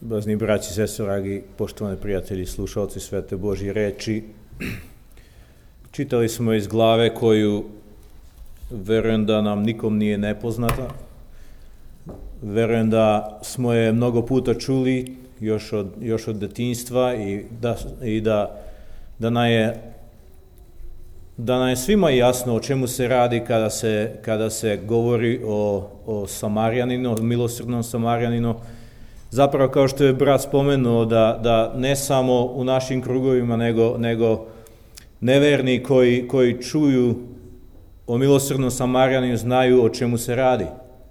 Ljubazni braći, sestre, dragi poštovani prijatelji, slušalci Svete Božje reči. Čitali smo iz glave koju verujem da nam nikom nije nepoznata. Verujem da smo je mnogo puta čuli još od detinjstva i da nam je svima jasno o čemu se radi kada se govori o Samarjaninu, o milosrdnom Samarjaninu. Zapravo, kao što je brat spomenuo, da ne samo u našim krugovima, nego neverni koji čuju o milosrdnom Samarjaninu znaju o čemu se radi.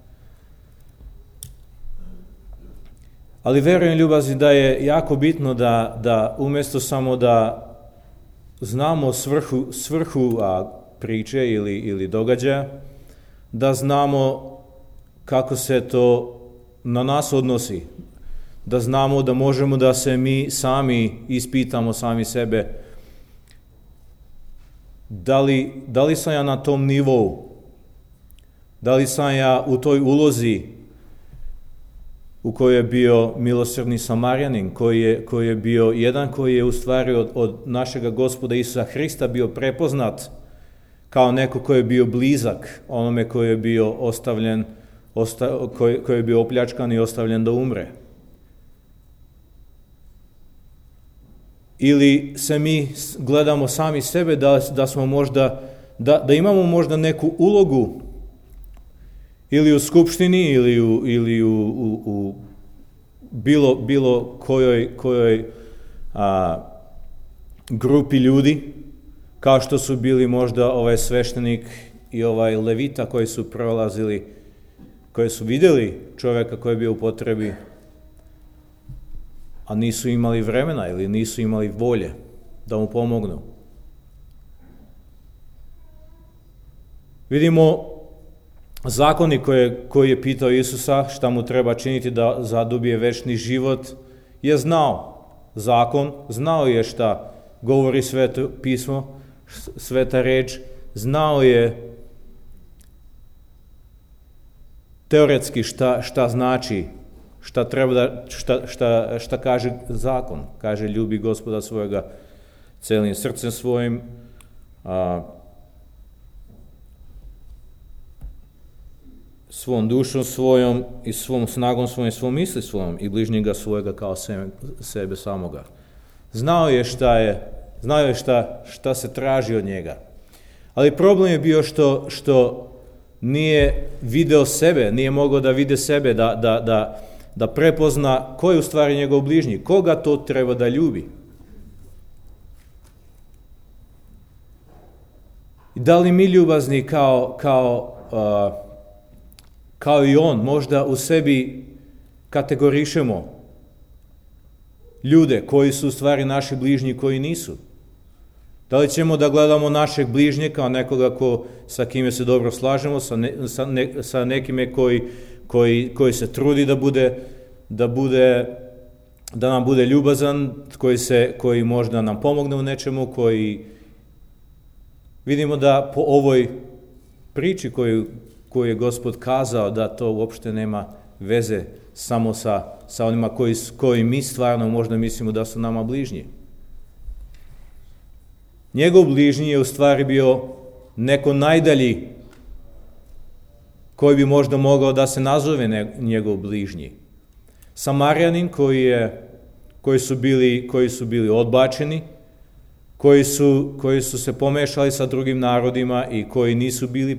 Ali verujem, ljubazni, da je jako bitno da umjesto samo da znamo svrhu priče ili događaja, da znamo kako se to na nas odnosi, da znamo da možemo da se mi sami ispitamo sami sebe, da li sam ja na tom nivou, da li sam ja u toj ulozi u kojoj je bio milosrdni Samarjanin, koji je bio jedan koji je u stvari od našega Gospoda Isusa Hrista bio prepoznat kao neko koji je bio blizak onome koji je bio ostavljen, koji je bio opljačkan i ostavljen da umre. Ili se mi gledamo sami sebe da smo možda, da imamo možda neku ulogu ili u skupštini ili u bilo kojoj grupi ljudi, kao što su bili možda ovaj sveštenik i ovaj levita koji su prolazili, koji su vidjeli čovjeka koji je bio u potrebi, a nisu imali vremena ili nisu imali volje da mu pomognu. Vidimo zakoni koji je pitao Isusa šta mu treba činiti da zadobije večni život, je znao zakon, znao je šta govori Sveto pismo, sveta reč, znao je teoretski šta znači, šta treba šta kaže zakon. Kaže, ljubi Gospoda svojega celim srcem svojim, svom dušom svojom i svom snagom svojom, svom misli svojom i bližnjega svojega kao sebe samoga. Znao je šta se traži od njega. Ali problem je bio što nije video sebe, nije mogao da vide sebe, da prepozna ko je u stvari njegov bližnji, koga to treba da ljubi. I da li mi, ljubazni, kao i on, možda u sebi kategorišemo ljude koji su u stvari naši bližnji, koji nisu? Da li ćemo da gledamo našeg bližnje kao nekoga sa kime se dobro slažemo, sa nekime koji se trudi da nam bude ljubazan, koji možda nam pomogne u nečemu, koji vidimo da po ovoj priči koju je Gospod kazao, da to uopšte nema veze samo sa onima koji mi stvarno možda mislimo da su nama bližnji. Njegov bližnji je u stvari bio neko najdalji koji bi možda mogao da se nazove njegov bližnji. Samarjanin koji su bili odbačeni, koji su se pomešali sa drugim narodima i koji nisu bili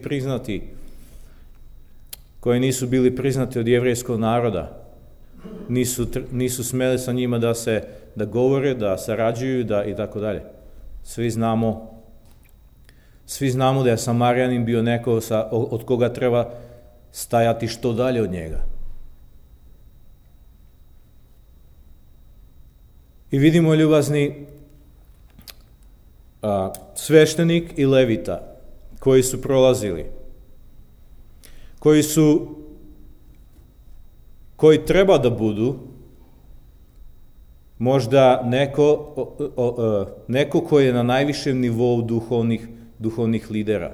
priznati od jevrejskog naroda. Nisu smeli sa njima da govore, da sarađuju i tako dalje. Svi znamo da je Samarjanin bio neko od koga treba stajati što dalje od njega. I vidimo, ljubazni, sveštenik i levita koji su prolazili, koji treba da budu možda neko koji je na najvišem nivou duhovnih lidera,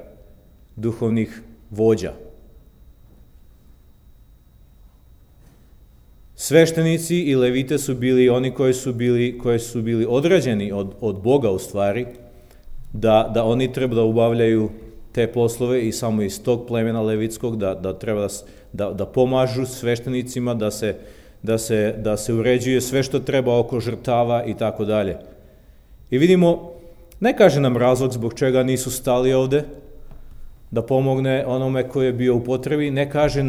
duhovnih vođa. Sveštenici i levite su bili oni koji su bili određeni od Boga u stvari, da oni treba da obavljaju te poslove i samo iz tog plemena levitskog, da treba da pomažu sveštenicima, da se uređuje sve što treba oko žrtava i tako dalje. I vidimo, ne kaže nam razlog zbog čega nisu stali ovde, da pomogne onome koji je bio u potrebi, ne kaže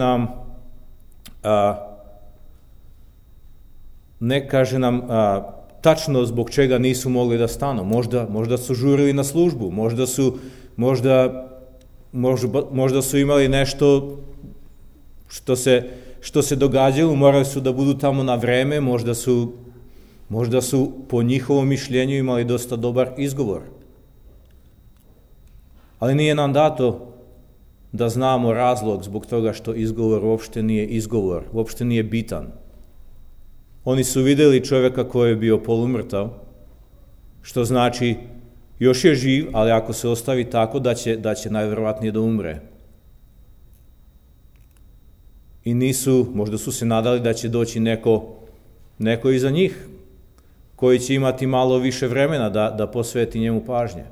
tačno zbog čega nisu mogli da stanu. Možda su žurili na službu, možda su imali nešto što se događalo, morali su da budu tamo na vreme, možda su po njihovom mišljenju imali dosta dobar izgovor. Ali nije nam dato da znamo razlog zbog toga što izgovor uopšte nije izgovor, uopšte nije bitan. Oni su videli čovjeka koji je bio polumrtav, što znači još je živ, ali ako se ostavi tako da će najverovatnije da umre. I možda su se nadali da će doći neko iza njih, koji će imati malo više vremena da posveti njemu pažnje.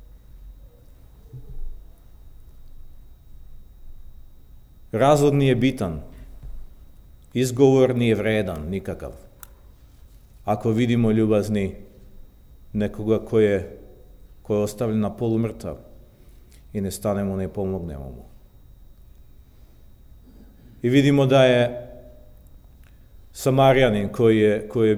Razlog nije bitan, izgovor nije vredan, nikakav. Ako vidimo ljubazni nekoga koji je ostavljen na polumrtav i ne stanemo, ne pomognemo mu. I vidimo da je Samarjanin koji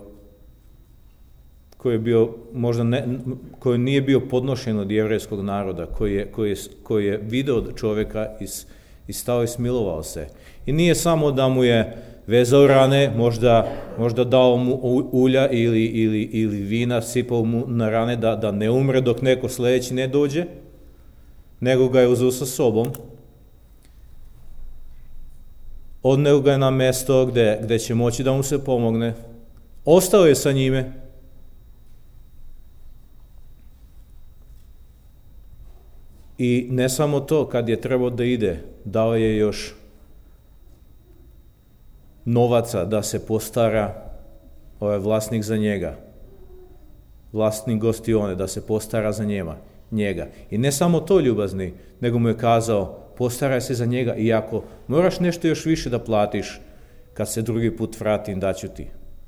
nije bio podnošen od jevrejskog naroda, koji je video čovjeka i stao i smilovao se. I nije samo da mu je vezao rane, možda dao mu ulja ili vina, sipao mu na rane da ne umre dok neko sljedeći ne dođe, nego ga je uzeo sa sobom. Odneo ga je na mesto gde će moći da mu se pomogne. Ostao je sa njime. I ne samo to, kad je trebao da ide, dao je još novaca da se postara ovaj vlasnik za njega. Vlasnik gostione, da se postara za njega. I ne samo to, ljubazni, nego mu je kazao, postaraj se za njega i ako moraš nešto još više da platiš, kad se drugi put vratim, daću ti.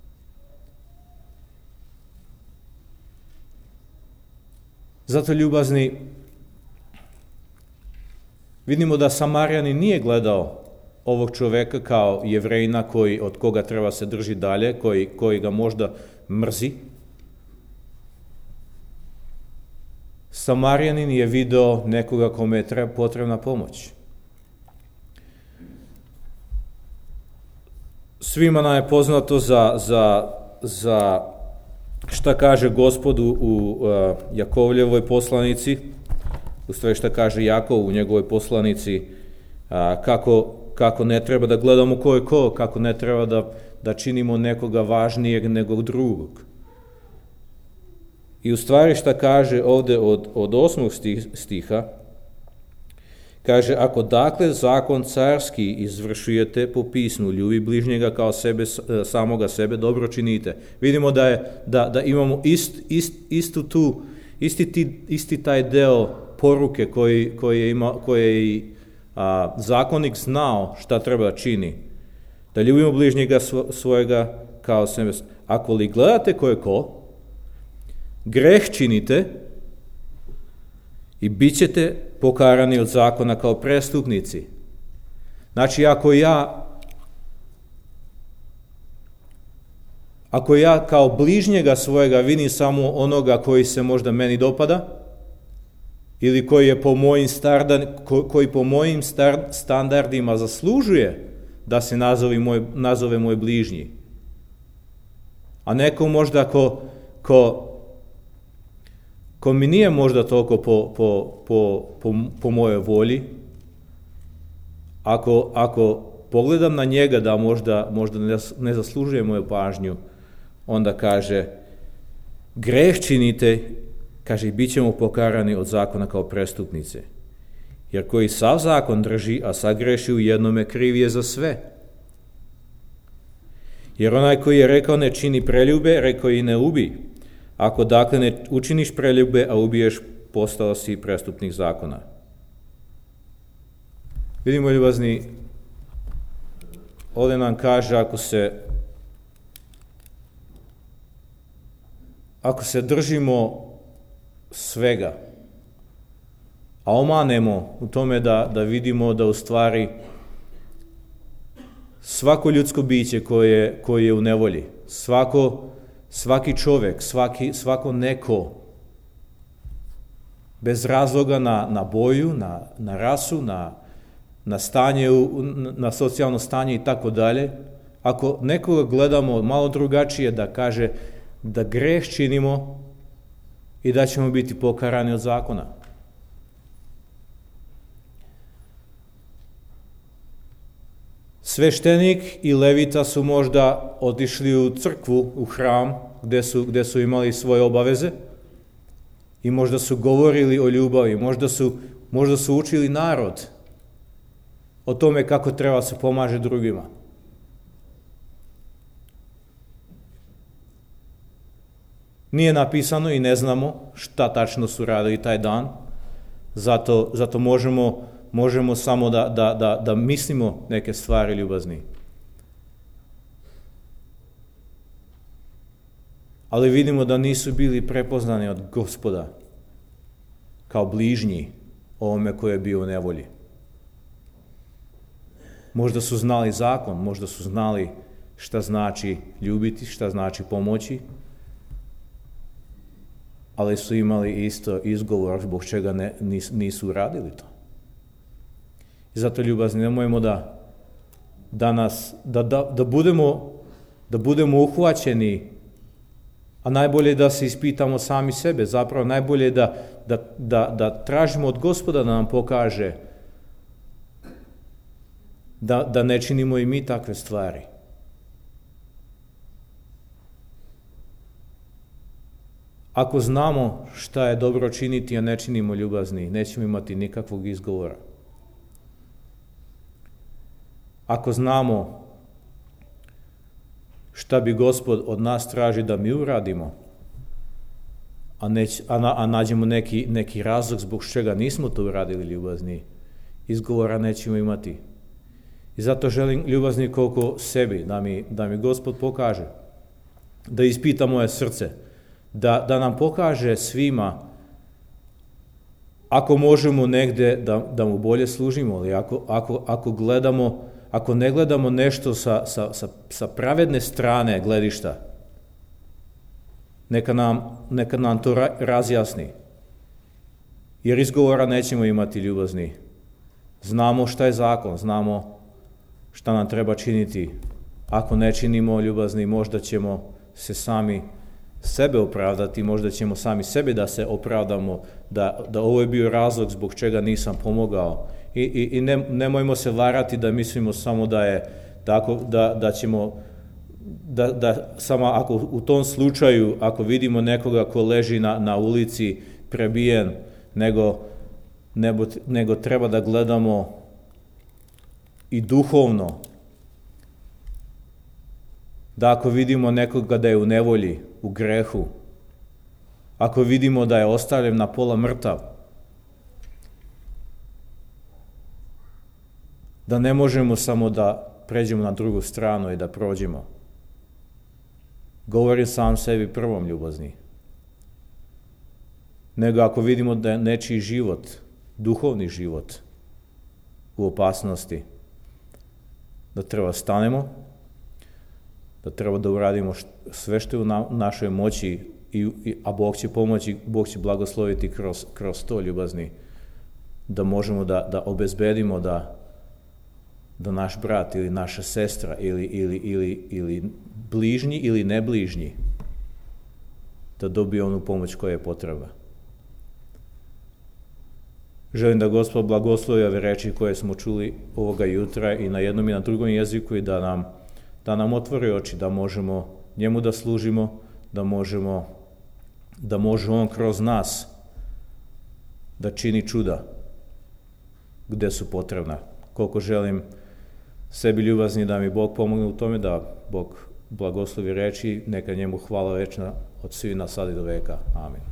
Zato, ljubazni, vidimo da Samarjanin nije gledao ovog čoveka kao Jevrejina od koga treba se drži dalje, koji ga možda mrzi. Samarjanin je video nekoga kome je potrebna pomoć. Svima nam je poznato za šta kaže Gospod u Jakovljevoj poslanici, u stvari šta kaže Jakov u njegovoj poslanici, kako ne treba da gledamo ko je ko, kako ne treba da činimo nekoga važnijeg nego drugog. I u stvari šta kaže ovde od 8. stiha, kaže, ako dakle zakon carski izvršujete po pismu, ljubi bližnjega kao samoga sebe, dobro činite. Vidimo da imamo isti taj deo poruke koje je i zakonik znao šta treba da čini. Da ljubimo bližnjega svojega kao sebe. Ako li gledate ko je ko, greh činite i bit ćete pokarani od zakona kao prestupnici. Znači, ako ja kao bližnjega svojega vidim samo onoga koji se možda meni dopada, ili koji po mojim standardima zaslužuje da se nazove moj bližnji, a neko možda ko mi nije možda toliko po mojoj volji, ako pogledam na njega da možda ne zaslužuje moju pažnju, onda kaže, greh činite, kaže, bit ćemo pokarani od zakona kao prestupnice. Jer koji sav zakon drži, a sagreši u jednome, kriv je za sve. Jer onaj koji je rekao ne čini preljube, rekao i ne ubi. Ako dakle ne učiniš preljube, a ubiješ, postao si prestupnik zakona. Vidimo, ljubazni, ovdje nam kaže ako se držimo svega, a omanemo u tome da vidimo da u stvari svako ljudsko biće koje je u nevolji, svaki čovjek, svako neko, bez razloga na boju, na rasu, na stanje, na socijalno stanje i tako dalje, ako nekoga gledamo malo drugačije, da kaže da greh činimo i da ćemo biti pokarani od zakona. Sveštenik i levita su možda otišli u crkvu, u hram, gdje su imali svoje obaveze i možda su govorili o ljubavi, možda su učili narod o tome kako treba se pomaže drugima. Nije napisano i ne znamo šta tačno su radili taj dan, zato možemo samo da mislimo neke stvari, ljubazni. Ali vidimo da nisu bili prepoznani od Gospoda kao bližnji ovome koji je bio u nevolji. Možda su znali zakon, možda su znali šta znači ljubiti, šta znači pomoći, ali su imali isto izgovor zbog čega nisu uradili to. I zato, ljubazni, nemojmo da budemo uhvaćeni, a najbolje da se ispitamo sami sebe, zapravo najbolje da tražimo od Gospoda da nam pokaže da ne činimo i mi takve stvari. Ako znamo šta je dobro činiti, a ne činimo, ljubazni, nećemo imati nikakvog izgovora. Ako znamo šta bi Gospod od nas traži da mi uradimo, a nađemo neki razlog zbog čega nismo to uradili, ljubazni, izgovora nećemo imati. I zato želim, ljubazni, koliko sebi, da mi Gospod pokaže, da ispita moje srce, da nam pokaže svima, ako možemo negdje da mu bolje služimo, ali ako ne gledamo nešto sa pravedne strane gledišta, neka nam to razjasni. Jer izgovora nećemo imati, ljubazni. Znamo šta je zakon, znamo šta nam treba činiti. Ako ne činimo, ljubazni, možda ćemo se sami sebe opravdati, možda ćemo sami sebi da se opravdamo da ovo je bio razlog zbog čega nisam pomogao. I nemojmo se varati da mislimo samo da je tako, da ćemo, da samo ako u tom slučaju, ako vidimo nekoga ko leži na ulici prebijen, nego treba da gledamo i duhovno, da ako vidimo nekoga da je u nevolji, u grehu, ako vidimo da je ostavljen na pola mrtav, da ne možemo samo da pređemo na drugu stranu i da prođemo. Govorim sam sebi prvom, ljubazni. Nego ako vidimo da je nečiji život, duhovni život, u opasnosti, da treba stanemo, da treba da uradimo sve što je u našoj moći, a Bog će pomoći, Bog će blagosloviti kroz to, ljubazni, da možemo da obezbedimo da naš brat ili naša sestra ili bližnji ili nebližnji da dobije onu pomoć koja je potrebna. Želim da Gospod blagoslovi ove reči koje smo čuli ovoga jutra i na jednom i na drugom jeziku i da nam otvori oči, da možemo njemu da služimo, da može on kroz nas da čini čuda gde su potrebna. Koliko želim sebi, ljubazni, da mi Bog pomogne u tome, da Bog blagoslovi reči, neka njemu hvala večna od svina sad i do veka. Amin.